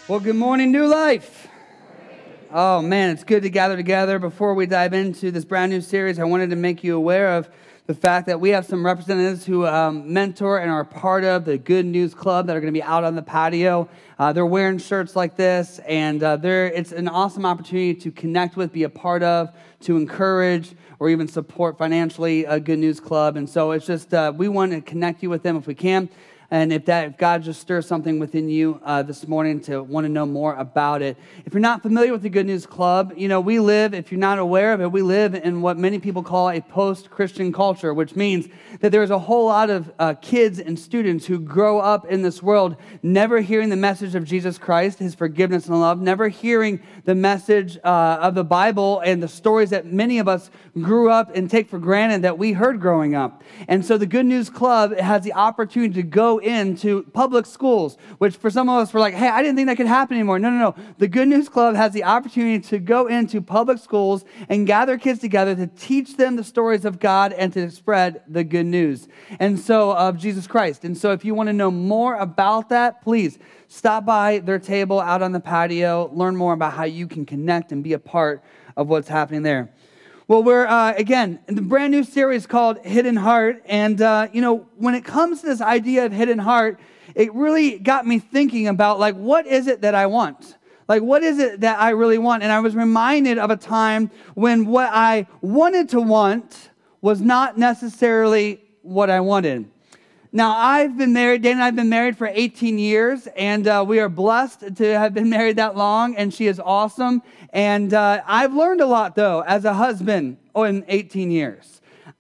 Well, good morning, New Life. Oh, man, it's good to gather together. Before we dive into this brand new series, I wanted to make you aware of the fact that we have some representatives who mentor and are part of the Good News Club that are going to be out on the patio. They're wearing shirts like this, and it's an awesome opportunity to connect with, be a part of, to encourage, or even support financially a Good News Club. And so it's just, we want to connect you with them if we can. And if God just stirs something within you this morning to want to know more about it. If you're not familiar with the Good News Club, we live, if you're not aware of it, we live in what many people call a post-Christian culture, which means that there's a whole lot of kids and students who grow up in this world never hearing the message of Jesus Christ, his forgiveness and love, never hearing the message of the Bible and the stories that many of us grew up and take for granted that we heard growing up. And so the Good News Club has the opportunity to go into public schools, which for some of us were like, hey, I didn't think that could happen anymore. No. The Good News Club has the opportunity to go into public schools and gather kids together to teach them the stories of God and to spread the good news and so of Jesus Christ. And so if you want to know more about that, please stop by their table out on the patio, learn more about how you can connect and be a part of what's happening there. Well, we're, again, in the brand new series called Hidden Heart. And, when it comes to this idea of hidden heart, it really got me thinking about, what is it that I want? What is it that I really want? And I was reminded of a time when what I wanted to want was not necessarily what I wanted. Now, I've been married, Dana and I have been married for 18 years, and we are blessed to have been married that long, and she is awesome. And I've learned a lot, though, as a husband in 18 years.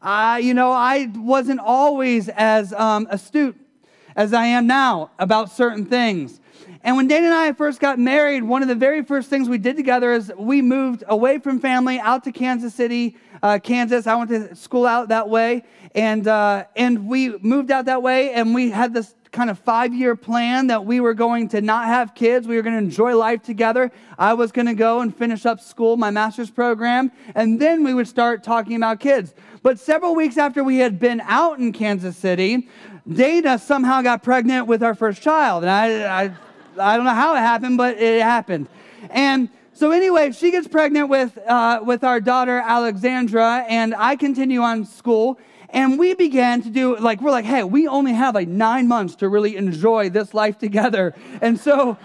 I wasn't always as astute as I am now about certain things. And when Dana and I first got married, one of the very first things we did together is we moved away from family out to Kansas City, Kansas. I went to school out that way, and we moved out that way, and we had this kind of 5-year plan that we were going to not have kids. We were going to enjoy life together. I was going to go and finish up school, my master's program, and then we would start talking about kids. But several weeks after we had been out in Kansas City, Dana somehow got pregnant with our first child, and I don't know how it happened, but it happened. And so anyway, she gets pregnant with our daughter, Alexandra, and I continue on school. And we began to do, we're like, hey, we only have 9 months to really enjoy this life together. And so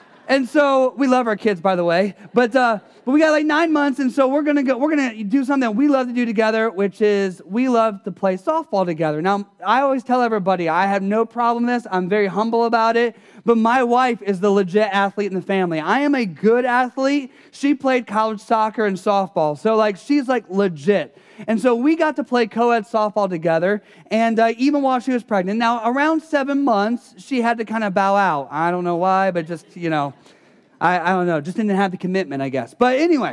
we love our kids, by the way. But we got 9 months, and so we're gonna do something that we love to do together, which is we love to play softball together. Now, I always tell everybody I have no problem with this. I'm very humble about it. But my wife is the legit athlete in the family. I am a good athlete. She played college soccer and softball. So she's legit. And so we got to play co-ed softball together, and even while she was pregnant. Now, around 7 months, she had to kind of bow out. I don't know why, but just, I don't know. Just didn't have the commitment, I guess. But anyway,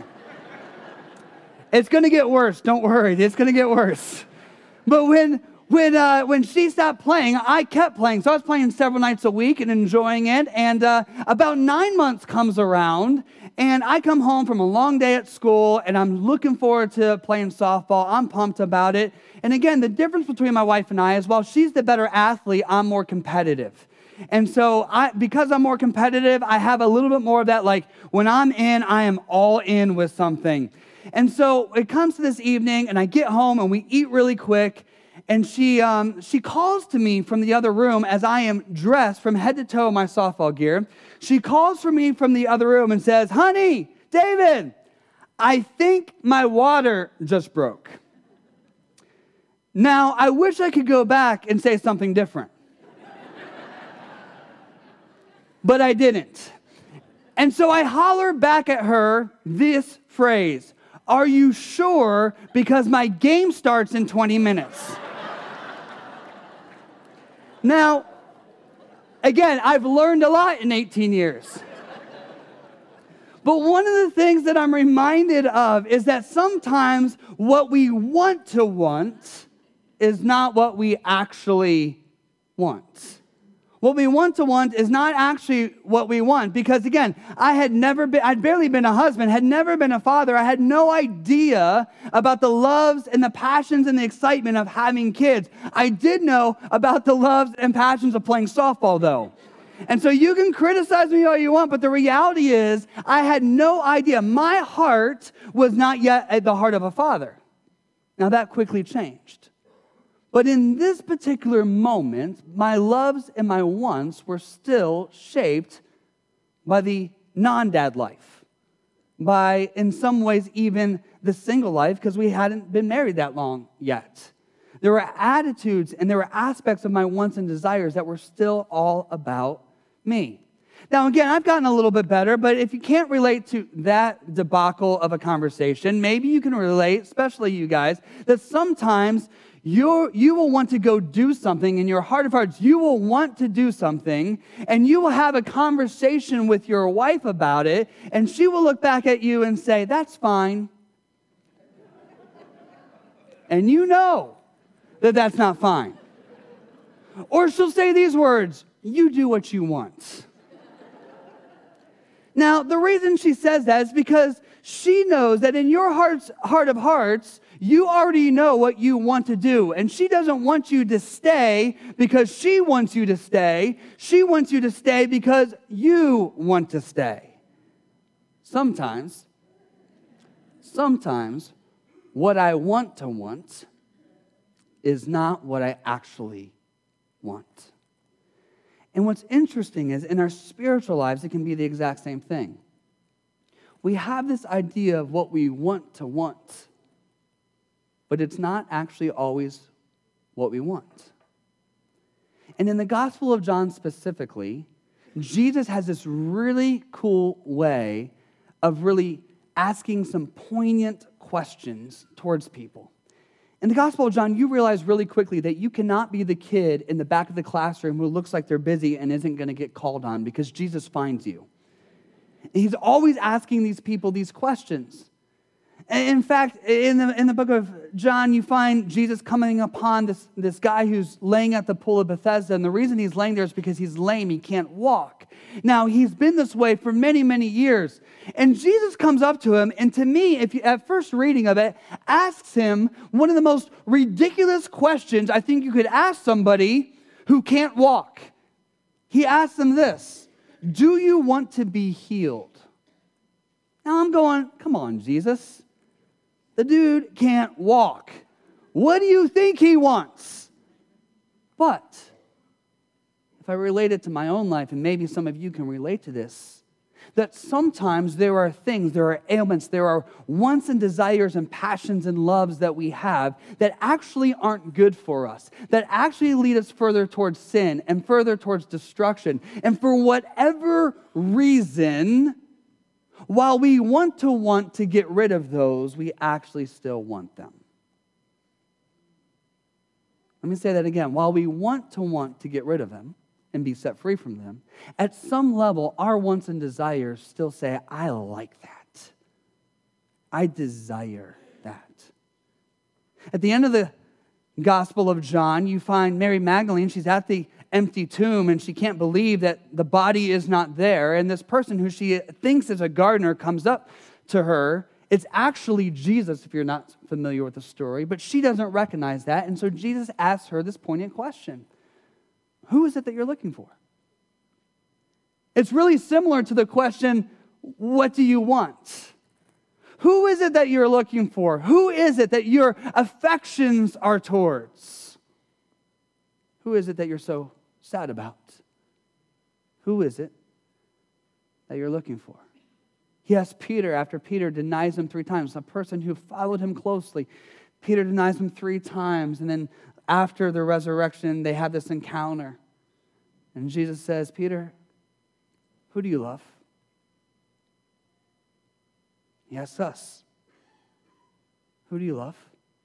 it's going to get worse. Don't worry. It's going to get worse. But when she stopped playing, I kept playing. So I was playing several nights a week and enjoying it. And about 9 months comes around, and I come home from a long day at school, and I'm looking forward to playing softball. I'm pumped about it. And again, the difference between my wife and I is while she's the better athlete, I'm more competitive. And so because I'm more competitive, I have a little bit more of that, when I'm in, I am all in with something. And so it comes to this evening, and I get home, and we eat really quick. And she calls to me from the other room as I am dressed from head to toe in my softball gear. She calls for me from the other room and says, honey, David, I think my water just broke. Now, I wish I could go back and say something different. But I didn't. And so I holler back at her this phrase, are you sure? Because my game starts in 20 minutes. Now, again, I've learned a lot in 18 years. But one of the things that I'm reminded of is that sometimes what we want to want is not what we actually want. What we want to want is not actually what we want. Because again, I'd barely been a husband, had never been a father. I had no idea about the loves and the passions and the excitement of having kids. I did know about the loves and passions of playing softball though. And so you can criticize me all you want, but the reality is I had no idea. My heart was not yet at the heart of a father. Now that quickly changed. But in this particular moment, my loves and my wants were still shaped by the non-dad life, by, in some ways, even the single life, because we hadn't been married that long yet. There were attitudes and there were aspects of my wants and desires that were still all about me. Now, again, I've gotten a little bit better, but if you can't relate to that debacle of a conversation, maybe you can relate, especially you guys, that sometimes you will want to go do something in your heart of hearts. You will want to do something, and you will have a conversation with your wife about it, and she will look back at you and say, "That's fine." And you know that that's not fine. Or she'll say these words, "You do what you want." Now, the reason she says that is because she knows that in your heart of hearts, you already know what you want to do. And she doesn't want you to stay because she wants you to stay. She wants you to stay because you want to stay. Sometimes, what I want to want is not what I actually want. And what's interesting is in our spiritual lives, it can be the exact same thing. We have this idea of what we want to want, but it's not actually always what we want. And in the Gospel of John specifically, Jesus has this really cool way of really asking some poignant questions towards people. In the Gospel of John, you realize really quickly that you cannot be the kid in the back of the classroom who looks like they're busy and isn't going to get called on because Jesus finds you. And he's always asking these people these questions. In fact, in the book of John, you find Jesus coming upon this guy who's laying at the pool of Bethesda, and the reason he's laying there is because he's lame, he can't walk. Now, he's been this way for many, many years. And Jesus comes up to him, and to me, if you, at first reading of it, asks him one of the most ridiculous questions I think you could ask somebody who can't walk. He asks him this: "Do you want to be healed?" Now I'm going, come on, Jesus. The dude can't walk. What do you think he wants? But if I relate it to my own life, and maybe some of you can relate to this, that sometimes there are things, there are ailments, there are wants and desires and passions and loves that we have that actually aren't good for us, that actually lead us further towards sin and further towards destruction. And for whatever reason, while we want to get rid of those, we actually still want them. Let me say that again. While we want to get rid of them and be set free from them, at some level, our wants and desires still say, "I like that. I desire that." At the end of the Gospel of John, you find Mary Magdalene. She's at the empty tomb, and she can't believe that the body is not there. And this person who she thinks is a gardener comes up to her. It's actually Jesus, if you're not familiar with the story, but she doesn't recognize that. And so Jesus asks her this poignant question: "Who is it that you're looking for?" It's really similar to the question, "What do you want?" Who is it that you're looking for? Who is it that your affections are towards? Who is it that you're so sad about? Who is it that you're looking for? He asks Peter after Peter denies him 3 times, a person who followed him closely. Peter denies him 3 times, and then after the resurrection, they have this encounter. And Jesus says, "Peter, who do you love?" He asks us, "Who do you love?"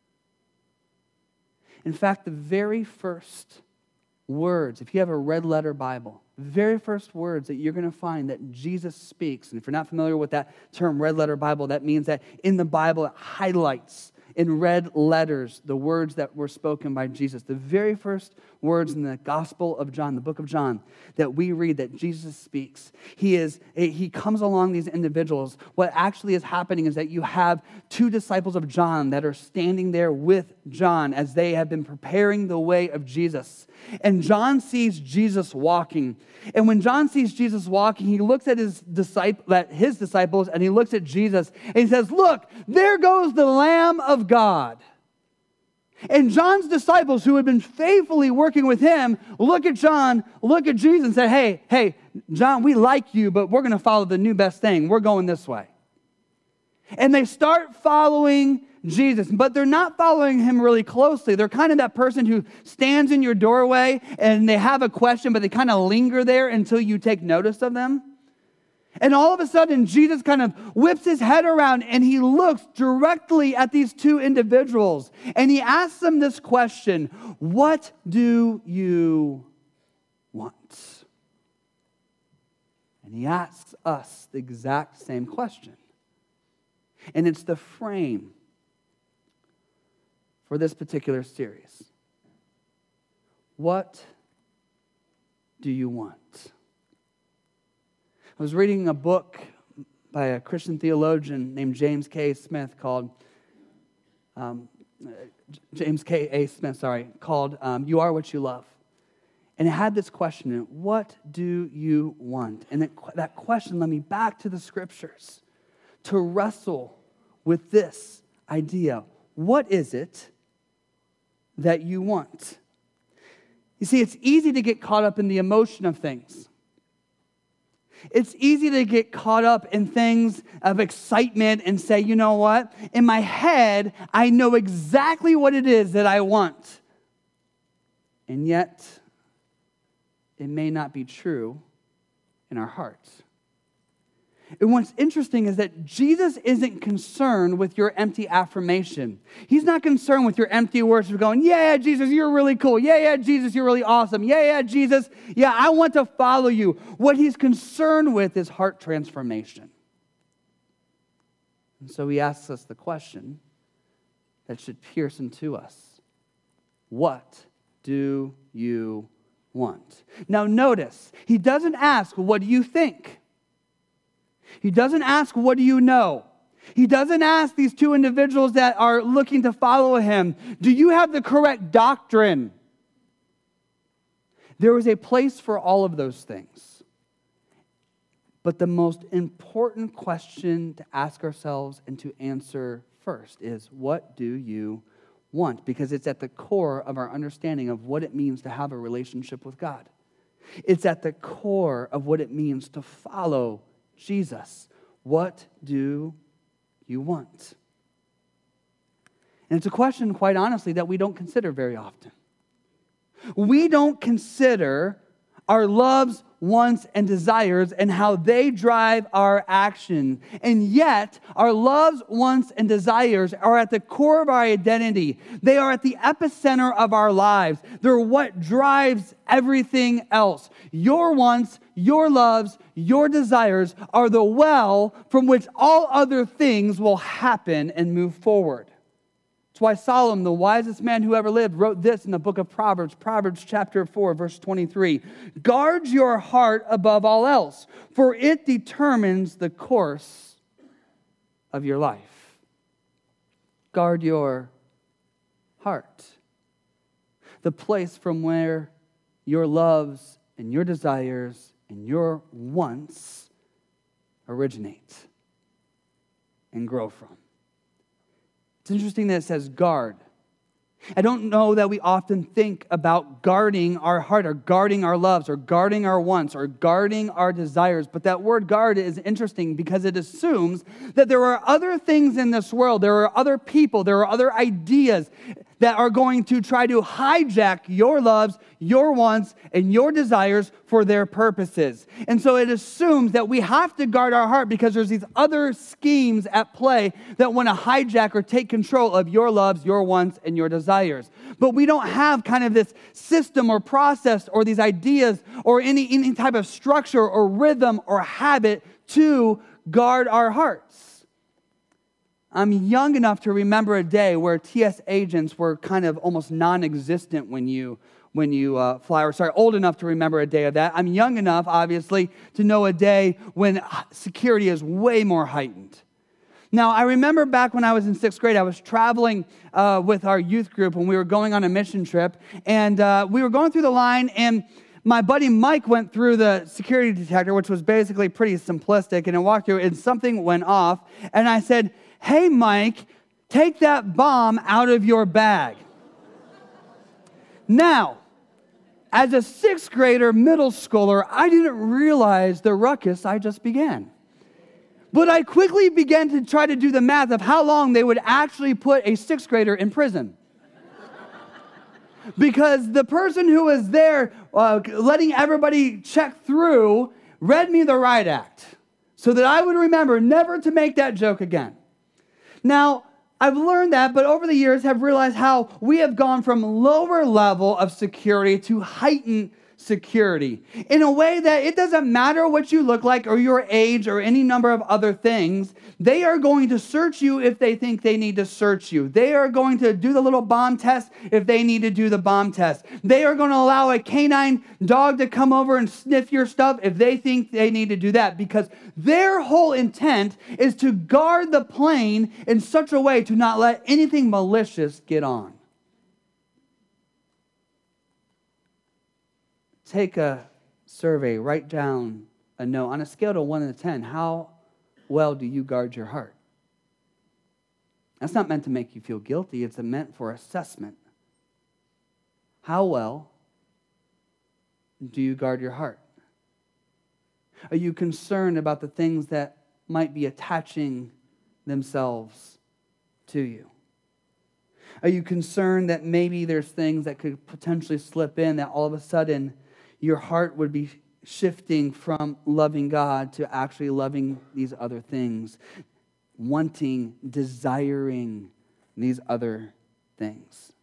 In fact, the very first words, if you have a red letter Bible, the very first words that you're going to find that Jesus speaks, and if you're not familiar with that term, red letter Bible, that means that in the Bible it highlights in red letters the words that were spoken by Jesus. The very first words in the Gospel of John, the book of John, that we read that Jesus speaks. He comes along these individuals. What actually is happening is that you have two disciples of John that are standing there with John as they have been preparing the way of Jesus. And John sees Jesus walking. And when John sees Jesus walking, he looks at his disciples and he looks at Jesus and he says, "Look, there goes the Lamb of God." And John's disciples, who had been faithfully working with him, look at John, look at Jesus and say, hey, John, we like you, but we're going to follow the new best thing. We're going this way. And they start following Jesus, but they're not following him really closely. They're kind of that person who stands in your doorway and they have a question, but they kind of linger there until you take notice of them. And all of a sudden, Jesus kind of whips his head around and he looks directly at these two individuals. And he asks them this question: what do you want? And he asks us the exact same question. And it's the frame for this particular series. What do you want? I was reading a book by a Christian theologian named James K. A. Smith called You Are What You Love. And it had this question in it: what do you want? And that question led me back to the scriptures to wrestle with this idea. What is it that you want? You see, it's easy to get caught up in the emotion of things. It's easy to get caught up in things of excitement and say, you know what? In my head, I know exactly what it is that I want. And yet, it may not be true in our hearts. And what's interesting is that Jesus isn't concerned with your empty affirmation. He's not concerned with your empty words of going, yeah, Jesus, you're really cool. Yeah, Jesus, you're really awesome. Yeah, Jesus, yeah, I want to follow you. What he's concerned with is heart transformation. And so he asks us the question that should pierce into us. What do you want? Now notice, he doesn't ask, what do you think? He doesn't ask, what do you know? He doesn't ask these two individuals that are looking to follow him, do you have the correct doctrine? There is a place for all of those things. But the most important question to ask ourselves and to answer first is, what do you want? Because it's at the core of our understanding of what it means to have a relationship with God. It's at the core of what it means to follow Jesus. What do you want? And it's a question, quite honestly, that we don't consider very often. We don't consider our loves, wants, and desires and how they drive our action. And yet, our loves, wants, and desires are at the core of our identity. They are at the epicenter of our lives. They're what drives everything else. Your wants, your loves, your desires are the well from which all other things will happen and move forward. That's why Solomon, the wisest man who ever lived, wrote this in the book of Proverbs, Proverbs chapter 4, verse 23. Guard your heart above all else, for it determines the course of your life. Guard your heart. The place from where your loves and your desires and your wants originate and grow from. It's interesting that it says guard. I don't know that we often think about guarding our heart or guarding our loves or guarding our wants or guarding our desires. But that word guard is interesting because it assumes that there are other things in this world, there are other people, there are other ideas that are going to try to hijack your loves, your wants, and your desires for their purposes. And so it assumes that we have to guard our heart because there's these other schemes at play that want to hijack or take control of your loves, your wants, and your desires. But we don't have kind of this system or process or these ideas or any type of structure or rhythm or habit to guard our hearts. I'm young enough to remember a day where TS agents were kind of almost non-existent when you when you fly, or sorry, old enough to remember a day of that. I'm young enough, obviously, to know a day when security is way more heightened. Now, I remember back when I was in 6th grade, I was traveling with our youth group when we were going on a mission trip, and we were going through the line, and my buddy Mike went through the security detector, which was basically pretty simplistic, and I walked through, and something went off, and I said, "Hey, Mike, take that bomb out of your bag." Now, as a 6th grader, middle schooler, I didn't realize the ruckus I just began. But I quickly began to try to do the math of how long they would actually put a 6th grader in prison. Because the person who was there letting everybody check through read me the riot act so that I would remember never to make that joke again. Now, I've learned that, but over the years have realized how we have gone from lower level of security to heightened security in a way that it doesn't matter what you look like or your age or any number of other things. They are going to search you if they think they need to search you. They are going to do the little bomb test if they need to do the bomb test. They are going to allow a canine dog to come over and sniff your stuff if they think they need to do that, because their whole intent is to guard the plane in such a way to not let anything malicious get on. Take a survey, write down a note. On a scale of 1 to 10, how well do you guard your heart? That's not meant to make you feel guilty. It's meant for assessment. How well do you guard your heart? Are you concerned about the things that might be attaching themselves to you? Are you concerned that maybe there's things that could potentially slip in, that all of a sudden your heart would be shifting from loving God to actually loving these other things, wanting, desiring these other things?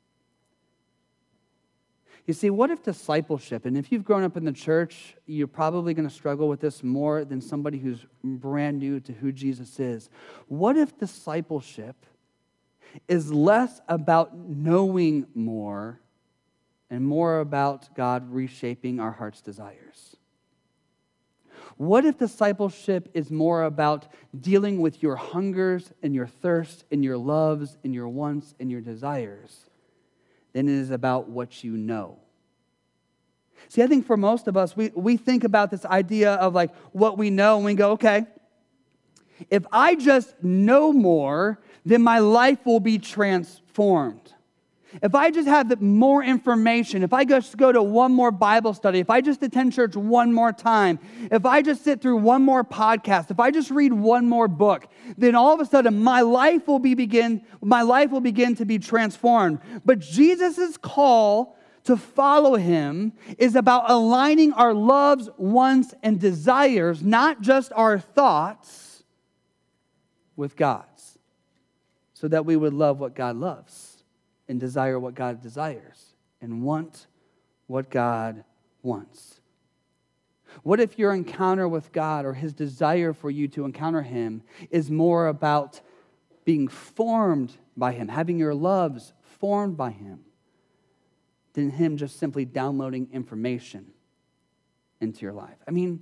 You see, what if discipleship, and if you've grown up in the church, you're probably going to struggle with this more than somebody who's brand new to who Jesus is. What if discipleship is less about knowing more and more about God reshaping our heart's desires? What if discipleship is more about dealing with your hungers and your thirsts and your loves and your wants and your desires than it is about what you know? See, I think for most of us, we think about this idea of like what we know, and we go, okay, if I just know more, then my life will be transformed. If I just have more information, if I just go to one more Bible study, if I just attend church one more time, if I just sit through one more podcast, if I just read one more book, then all of a sudden my life will begin to be transformed. But Jesus' call to follow him is about aligning our loves, wants, and desires, not just our thoughts, with God's, so that we would love what God loves, and desire what God desires, and want what God wants. What if your encounter with God, or his desire for you to encounter him, is more about being formed by him, having your loves formed by him, than him just simply downloading information into your life? I mean,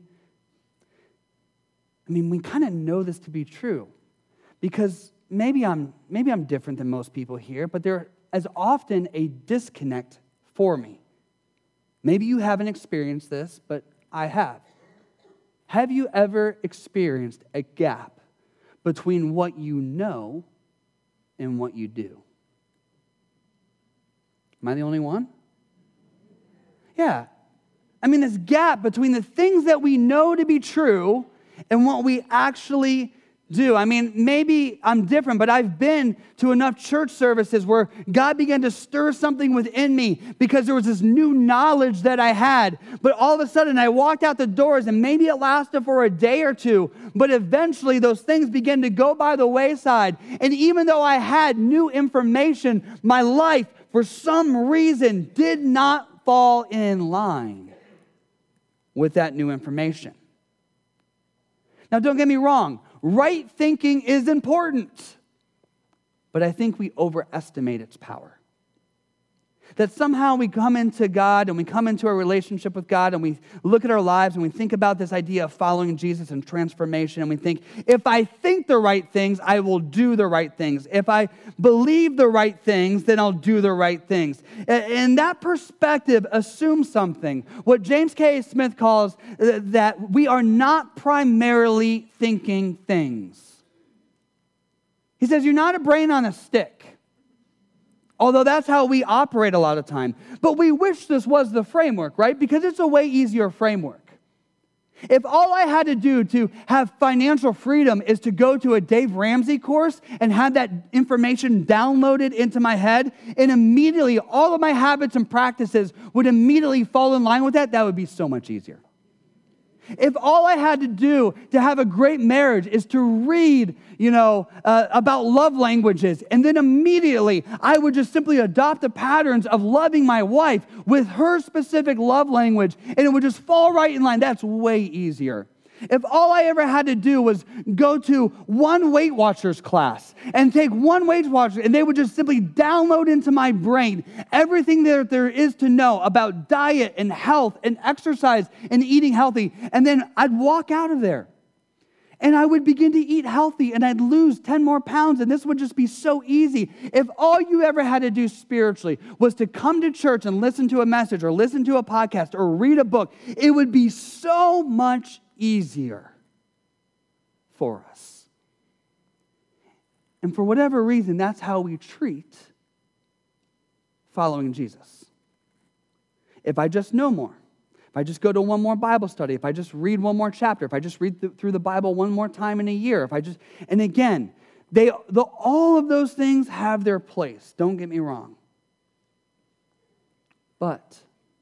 we kind of know this to be true, because maybe I'm different than most people here, but there is often a disconnect for me. Maybe you haven't experienced this, but I have. Have you ever experienced a gap between what you know and what you do? Am I the only one? Yeah. This gap between the things that we know to be true and what we actually do. Maybe I'm different, but I've been to enough church services where God began to stir something within me because there was this new knowledge that I had. But all of a sudden, I walked out the doors, and maybe it lasted for a day or two, but eventually those things began to go by the wayside. And even though I had new information, my life, for some reason, did not fall in line with that new information. Now, don't get me wrong. Right thinking is important, but I think we overestimate its power. That somehow we come into God and we come into a relationship with God and we look at our lives and we think about this idea of following Jesus and transformation, and we think, if I think the right things, I will do the right things. If I believe the right things, then I'll do the right things. And that perspective assumes something, what James K. Smith calls that we are not primarily thinking things. He says, you're not a brain on a stick. Although that's how we operate a lot of time. But we wish this was the framework, right? Because it's a way easier framework. If all I had to do to have financial freedom is to go to a Dave Ramsey course and have that information downloaded into my head, and immediately all of my habits and practices would immediately fall in line with that, that would be so much easier. If all I had to do to have a great marriage is to read, about love languages, and then immediately I would just simply adopt the patterns of loving my wife with her specific love language, and it would just fall right in line, that's way easier. If all I ever had to do was go to one Weight Watchers class and take one Weight Watchers, and they would just simply download into my brain everything that there is to know about diet and health and exercise and eating healthy, and then I'd walk out of there. And I would begin to eat healthy, and I'd lose 10 more pounds, and this would just be so easy. If all you ever had to do spiritually was to come to church and listen to a message or listen to a podcast or read a book, it would be so much easier for us. And for whatever reason, that's how we treat following Jesus. If I just know more, if I just go to one more Bible study, if I just read one more chapter, if I just read through the Bible one more time in a year, and again, all of those things have their place, don't get me wrong. But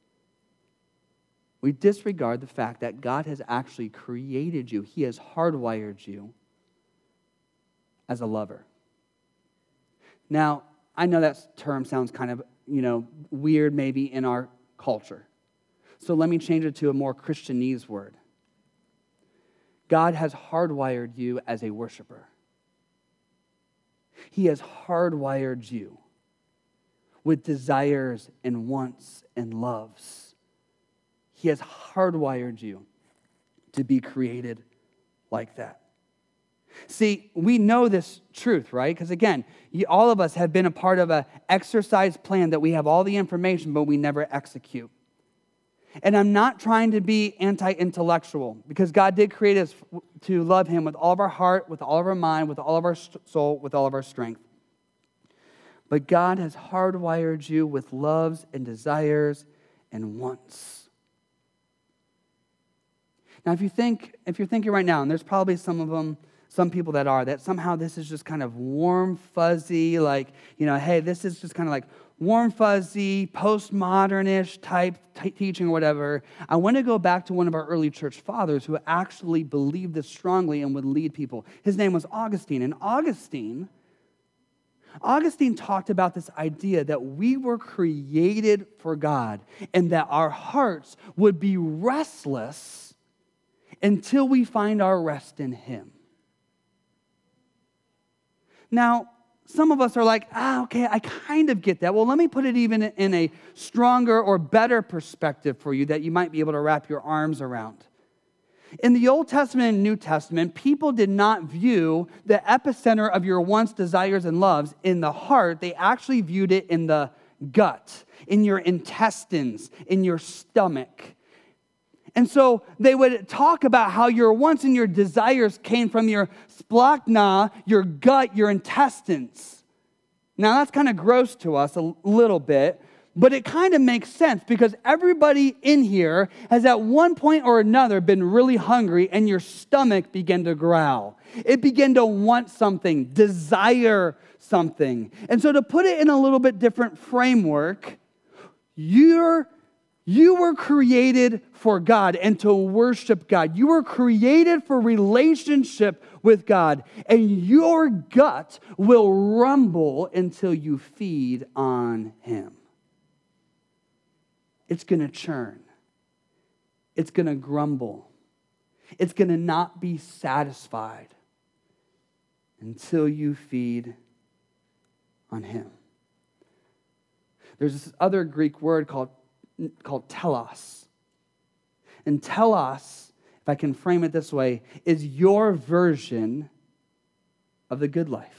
we disregard the fact that God has actually created you. He has hardwired you as a lover. Now, I know that term sounds kind of, weird maybe in our culture. So let me change it to a more Christianese word. God has hardwired you as a worshiper. He has hardwired you with desires and wants and loves. He has hardwired you to be created like that. See, we know this truth, right? Because again, all of us have been a part of an exercise plan that we have all the information, but we never execute. And I'm not trying to be anti-intellectual, because God did create us to love Him with all of our heart, with all of our mind, with all of our soul, with all of our strength. But God has hardwired you with loves and desires and wants. Now, if you're thinking right now, and there's probably some people that somehow this is just kind of warm, fuzzy, like, hey, this is just kind of like warm, fuzzy, postmodern-ish type teaching or whatever. I want to go back to one of our early church fathers who actually believed this strongly and would lead people. His name was Augustine. And Augustine talked about this idea that we were created for God and that our hearts would be restless until we find our rest in Him. Now, some of us are like, okay, I kind of get that. Well, let me put it even in a stronger or better perspective for you that you might be able to wrap your arms around. In the Old Testament and New Testament, people did not view the epicenter of your wants, desires, and loves in the heart. They actually viewed it in the gut, in your intestines, in your stomach. And so they would talk about how your wants and your desires came from your splachna, your gut, your intestines. Now, that's kind of gross to us a little bit, but it kind of makes sense because everybody in here has at one point or another been really hungry and your stomach began to growl. It began to want something, desire something. And so to put it in a little bit different framework, you were created for God and to worship God. You were created for relationship with God. And your gut will rumble until you feed on Him. It's going to churn. It's going to grumble. It's going to not be satisfied until you feed on Him. There's this other Greek word called telos. And telos, if I can frame it this way, is your version of the good life.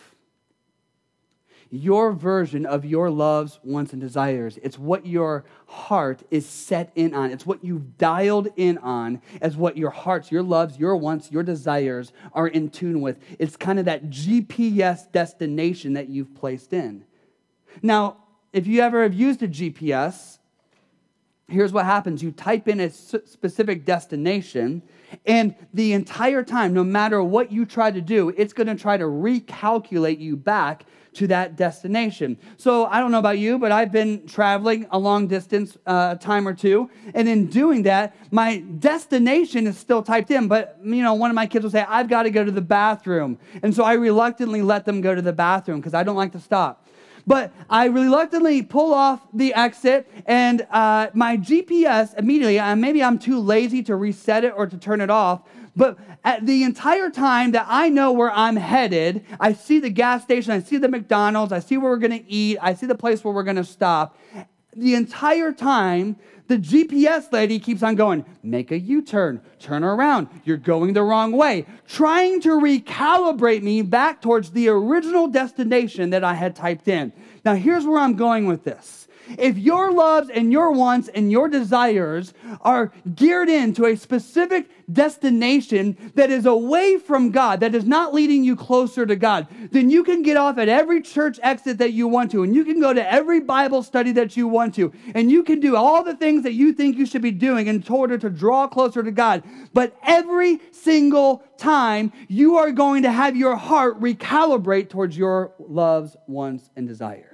Your version of your loves, wants, and desires. It's what your heart is set in on. It's what you've dialed in on as what your hearts, your loves, your wants, your desires are in tune with. It's kind of that GPS destination that you've placed in. Now, if you ever have used a GPS, here's what happens. You type in a specific destination, and the entire time, no matter what you try to do, it's going to try to recalculate you back to that destination. So I don't know about you, but I've been traveling a long distance a time or two, and in doing that, my destination is still typed in, but one of my kids will say, I've got to go to the bathroom. And so I reluctantly let them go to the bathroom because I don't like to stop. But I reluctantly pull off the exit, and my GPS immediately, maybe I'm too lazy to reset it or to turn it off, but at the entire time that I know where I'm headed, I see the gas station, I see the McDonald's, I see where we're going to eat, I see the place where we're going to stop. The entire time, the GPS lady keeps on going, make a U-turn, turn around, you're going the wrong way, trying to recalibrate me back towards the original destination that I had typed in. Now, here's where I'm going with this. If your loves and your wants and your desires are geared into a specific destination that is away from God, that is not leading you closer to God, then you can get off at every church exit that you want to, and you can go to every Bible study that you want to, and you can do all the things that you think you should be doing in order to draw closer to God. But every single time, you are going to have your heart recalibrate towards your loves, wants, and desires.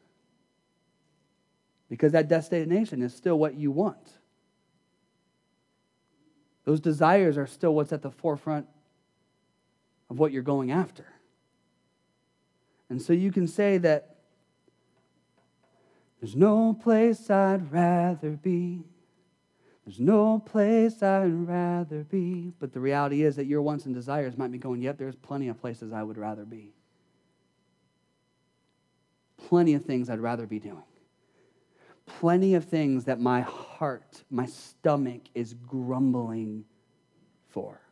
Because that destination is still what you want. Those desires are still what's at the forefront of what you're going after. And so you can say that there's no place I'd rather be. There's no place I'd rather be. But the reality is that your wants and desires might be going, yep, there's plenty of places I would rather be. Plenty of things I'd rather be doing. Plenty of things that my heart, my stomach is grumbling for.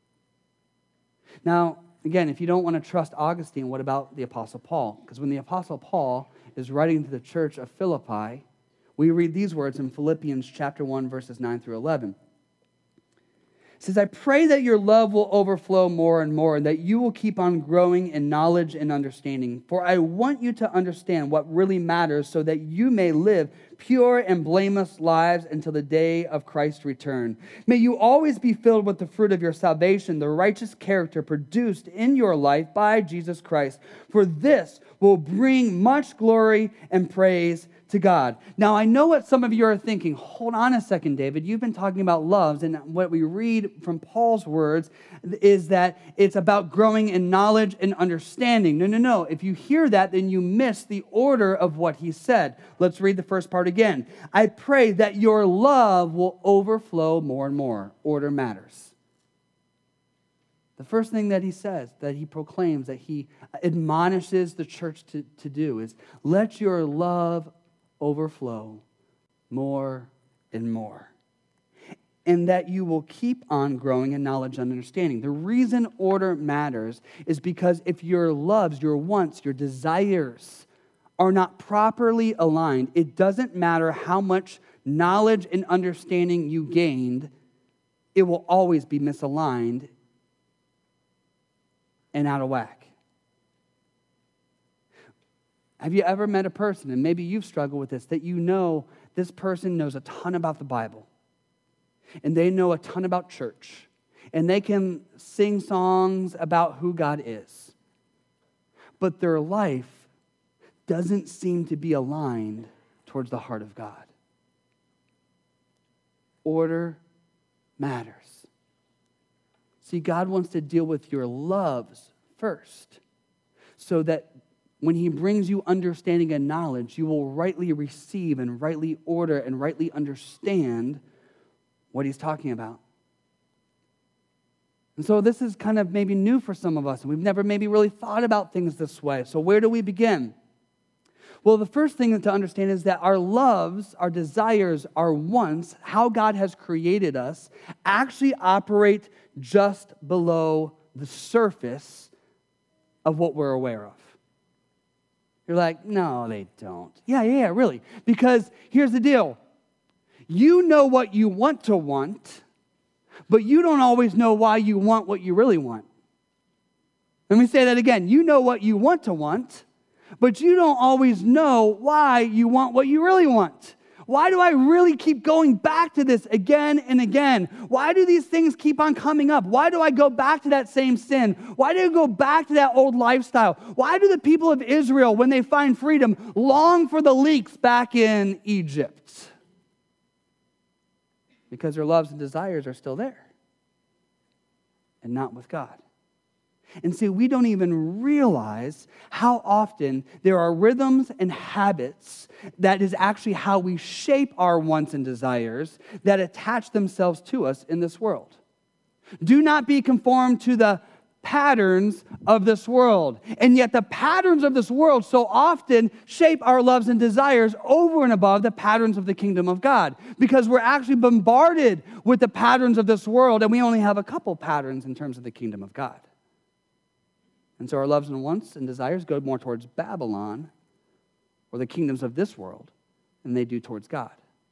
Now, again, if you don't want to trust Augustine, what about the Apostle Paul? Because when the Apostle Paul is writing to the church of Philippi, we read these words in Philippians chapter 1, verses 9 through 11. It says, I pray that your love will overflow more and more, and that you will keep on growing in knowledge and understanding. For I want you to understand what really matters so that you may live pure and blameless lives until the day of Christ's return. May you always be filled with the fruit of your salvation, the righteous character produced in your life by Jesus Christ. For this will bring much glory and praise to God. Now, I know what some of you are thinking. Hold on a second, David. You've been talking about loves, and what we read from Paul's words is that it's about growing in knowledge and understanding. No. If you hear that, then you miss the order of what he said. Let's read the first part again. I pray that your love will overflow more and more. Order matters. The first thing that he says, that he proclaims, that he admonishes the church to do is let your love overflow more and more. And that you will keep on growing in knowledge and understanding. The reason order matters is because if your loves, your wants, your desires are not properly aligned, it doesn't matter how much knowledge and understanding you gained, it will always be misaligned and out of whack. Have you ever met a person, and maybe you've struggled with this, that you know this person knows a ton about the Bible, and they know a ton about church, and they can sing songs about who God is, but their life doesn't seem to be aligned towards the heart of God? Order matters. See, God wants to deal with your loves first, so that when he brings you understanding and knowledge, you will rightly receive and rightly order and rightly understand what he's talking about. And so this is kind of maybe new for some of us, and we've never maybe really thought about things this way. So where do we begin? Well, the first thing to understand is that our loves, our desires, our wants, how God has created us, actually operate just below the surface of what we're aware of. You're like, no, they don't. Yeah, really. Because here's the deal. You know what you want to want, but you don't always know why you want what you really want. Let me say that again. You know what you want to want, but you don't always know why you want what you really want. Why do I really keep going back to this again and again? Why do these things keep on coming up? Why do I go back to that same sin? Why do I go back to that old lifestyle? Why do the people of Israel, when they find freedom, long for the leeks back in Egypt? Because their loves and desires are still there and not with God. And see, we don't even realize how often there are rhythms and habits that is actually how we shape our wants and desires that attach themselves to us in this world. Do not be conformed to the patterns of this world. And yet the patterns of this world so often shape our loves and desires over and above the patterns of the kingdom of God. Because we're actually bombarded with the patterns of this world, and we only have a couple patterns in terms of the kingdom of God. And so our loves and wants and desires go more towards Babylon or the kingdoms of this world than they do towards God.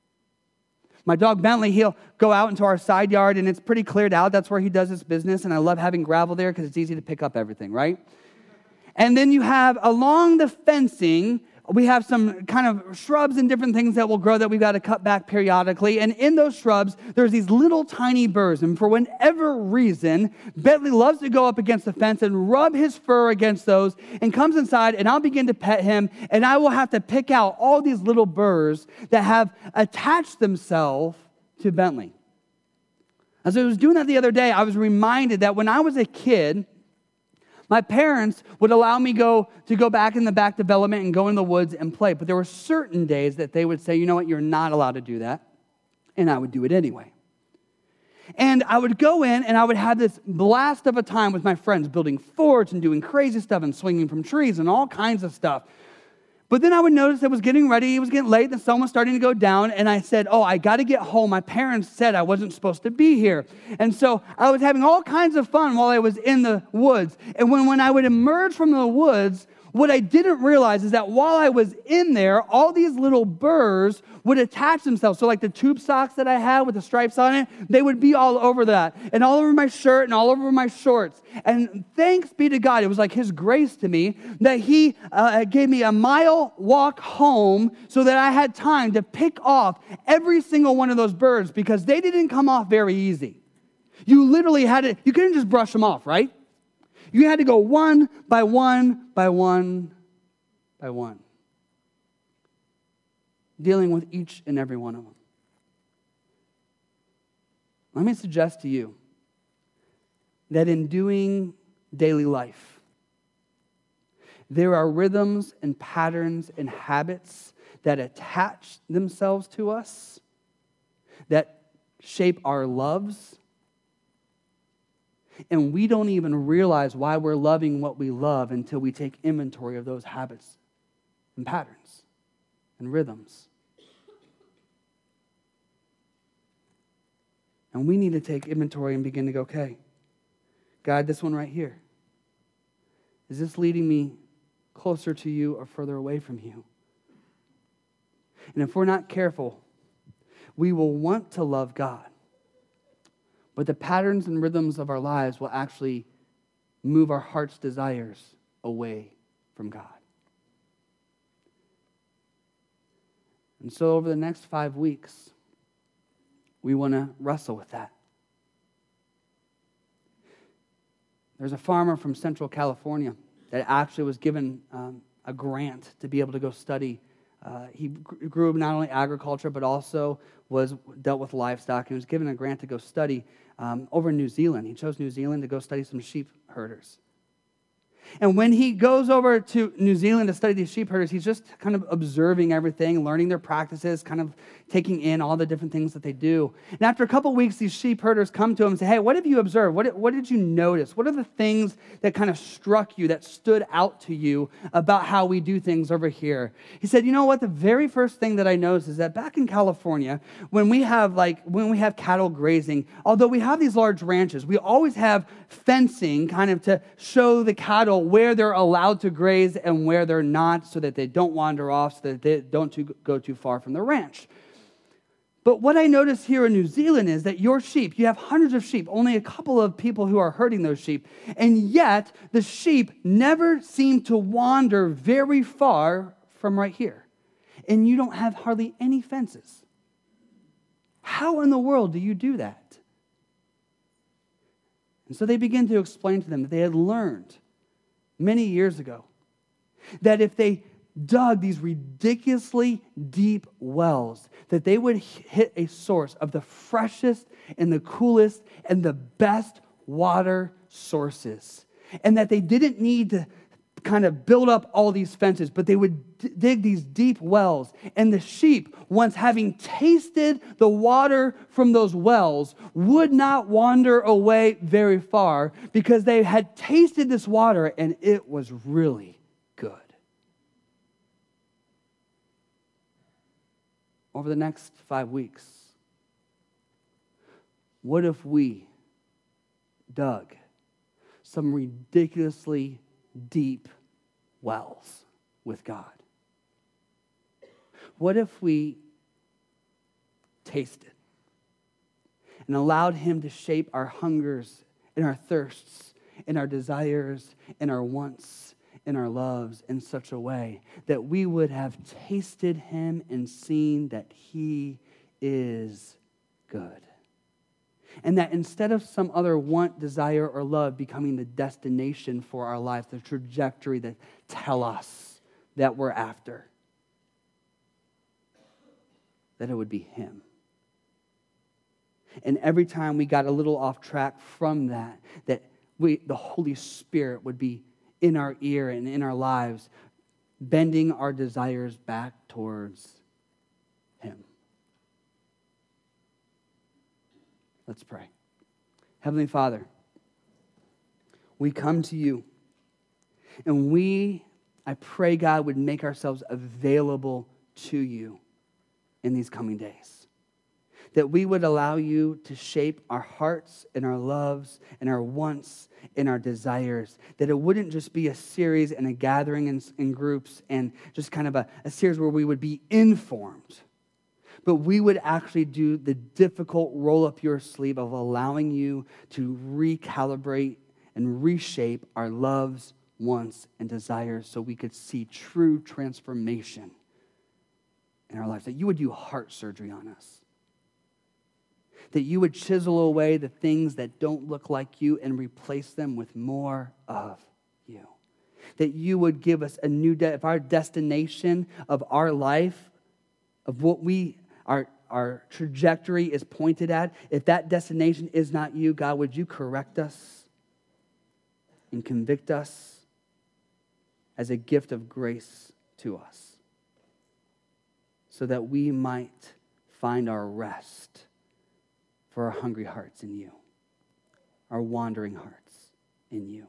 My dog Bentley, he'll go out into our side yard, and it's pretty cleared out. That's where he does his business, and I love having gravel there because it's easy to pick up everything, right? And then you have along the fencing, we have some kind of shrubs and different things that will grow that we've got to cut back periodically. And in those shrubs, there's these little tiny birds. And for whatever reason, Bentley loves to go up against the fence and rub his fur against those and comes inside, and I'll begin to pet him, and I will have to pick out all these little birds that have attached themselves to Bentley. As I was doing that the other day, I was reminded that when I was a kid, my parents would allow me to go back in the back development and go in the woods and play. But there were certain days that they would say, you know what, you're not allowed to do that. And I would do it anyway. And I would go in and I would have this blast of a time with my friends, building forts and doing crazy stuff and swinging from trees and all kinds of stuff. But then I would notice it was getting ready, it was getting late, the sun was starting to go down, and I said, I got to get home. My parents said I wasn't supposed to be here. And so I was having all kinds of fun while I was in the woods. And when I would emerge from the woods, what I didn't realize is that while I was in there, all these little burrs would attach themselves. So like the tube socks that I had with the stripes on it, they would be all over that, and all over my shirt and all over my shorts. And thanks be to God, it was like His grace to me that He gave me a mile walk home so that I had time to pick off every single one of those birds, because they didn't come off very easy. You literally you couldn't just brush them off, right? You had to go one by one by one by one, dealing with each and every one of them. Let me suggest to you that in doing daily life, there are rhythms and patterns and habits that attach themselves to us, that shape our loves, and we don't even realize why we're loving what we love until we take inventory of those habits and patterns and rhythms. And we need to take inventory and begin to go, okay, God, this one right here, is this leading me closer to you or further away from you? And if we're not careful, we will want to love God, but the patterns and rhythms of our lives will actually move our heart's desires away from God. And so over the next 5 weeks, we want to wrestle with that. There's a farmer from Central California that actually was given a grant to be able to go study. He grew not only agriculture, but also dealt with livestock. He was given a grant to go study over in New Zealand. He chose New Zealand to go study some sheep herders. And when he goes over to New Zealand to study these sheep herders, he's just kind of observing everything, learning their practices, kind of taking in all the different things that they do. And after a couple of weeks, these sheep herders come to him and say, hey, what have you observed? What did you notice? What are the things that kind of struck you, that stood out to you about how we do things over here? He said, you know what? The very first thing that I noticed is that back in California, when we have cattle grazing, although we have these large ranches, we always have fencing kind of to show the cattle where they're allowed to graze and where they're not, so that they don't wander off, so that they don't go too far from the ranch. But what I notice here in New Zealand is that your sheep, you have hundreds of sheep, only a couple of people who are herding those sheep, and yet the sheep never seem to wander very far from right here. And you don't have hardly any fences. How in the world do you do that? And so they begin to explain to them that they had learned many years ago that if they dug these ridiculously deep wells, that they would hit a source of the freshest and the coolest and the best water sources. And that they didn't need to kind of build up all these fences, but they would dig these deep wells. And the sheep, once having tasted the water from those wells, would not wander away very far, because they had tasted this water and it was really good. Over the next 5 weeks, what if we dug some ridiculously deep wells with God? What if we tasted and allowed Him to shape our hungers and our thirsts and our desires and our wants and our loves in such a way that we would have tasted Him and seen that He is good? And that instead of some other want, desire, or love becoming the destination for our life, the trajectory that tell us that we're after, that it would be Him. And every time we got a little off track from that the Holy Spirit would be in our ear and in our lives, bending our desires back towards Him. Let's pray. Heavenly Father, we come to You, and I pray, God, would make ourselves available to You in these coming days. That we would allow You to shape our hearts and our loves and our wants and our desires. That it wouldn't just be a series and a gathering in groups and just kind of a series where we would be informed. But we would actually do the difficult roll up your sleeve of allowing You to recalibrate and reshape our loves, wants, and desires so we could see true transformation in our lives. That You would do heart surgery on us. That You would chisel away the things that don't look like You and replace them with more of You. That You would give us a new if our destination of our life, of what our trajectory is pointed at, if that destination is not You, God, would You correct us and convict us as a gift of grace to us, so that we might find our rest for our hungry hearts in You, our wandering hearts in You.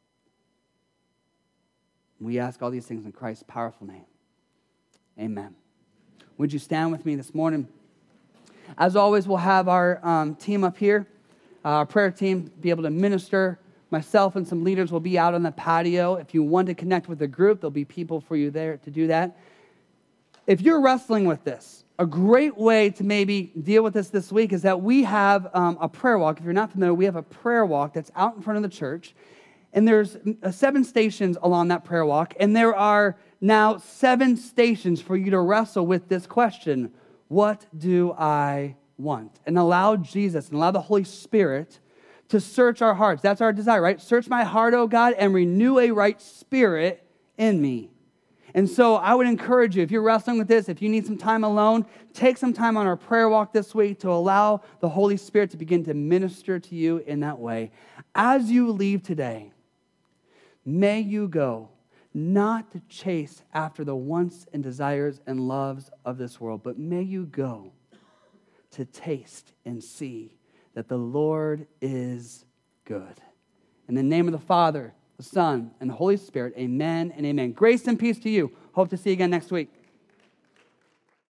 We ask all these things in Christ's powerful name. Amen. Would you stand with me this morning? As always, we'll have our team up here, our prayer team, be able to minister. Myself and some leaders will be out on the patio. If you want to connect with the group, there'll be people for you there to do that. If you're wrestling with this, a great way to maybe deal with this week is that we have a prayer walk. If you're not familiar, we have a prayer walk that's out in front of the church. And there's 7 stations along that prayer walk. And there are now 7 stations for you to wrestle with this question: what do I want? And allow Jesus and allow the Holy Spirit to search our hearts. That's our desire, right? Search my heart, O God, and renew a right spirit in me. And so I would encourage you, if you're wrestling with this, if you need some time alone, take some time on our prayer walk this week to allow the Holy Spirit to begin to minister to you in that way. As you leave today, May you go, not to chase after the wants and desires and loves of this world, but may you go to taste and see that the Lord is good. In the name of the Father, the Son, and the Holy Spirit, amen and amen. Grace and peace to you. Hope to see you again next week.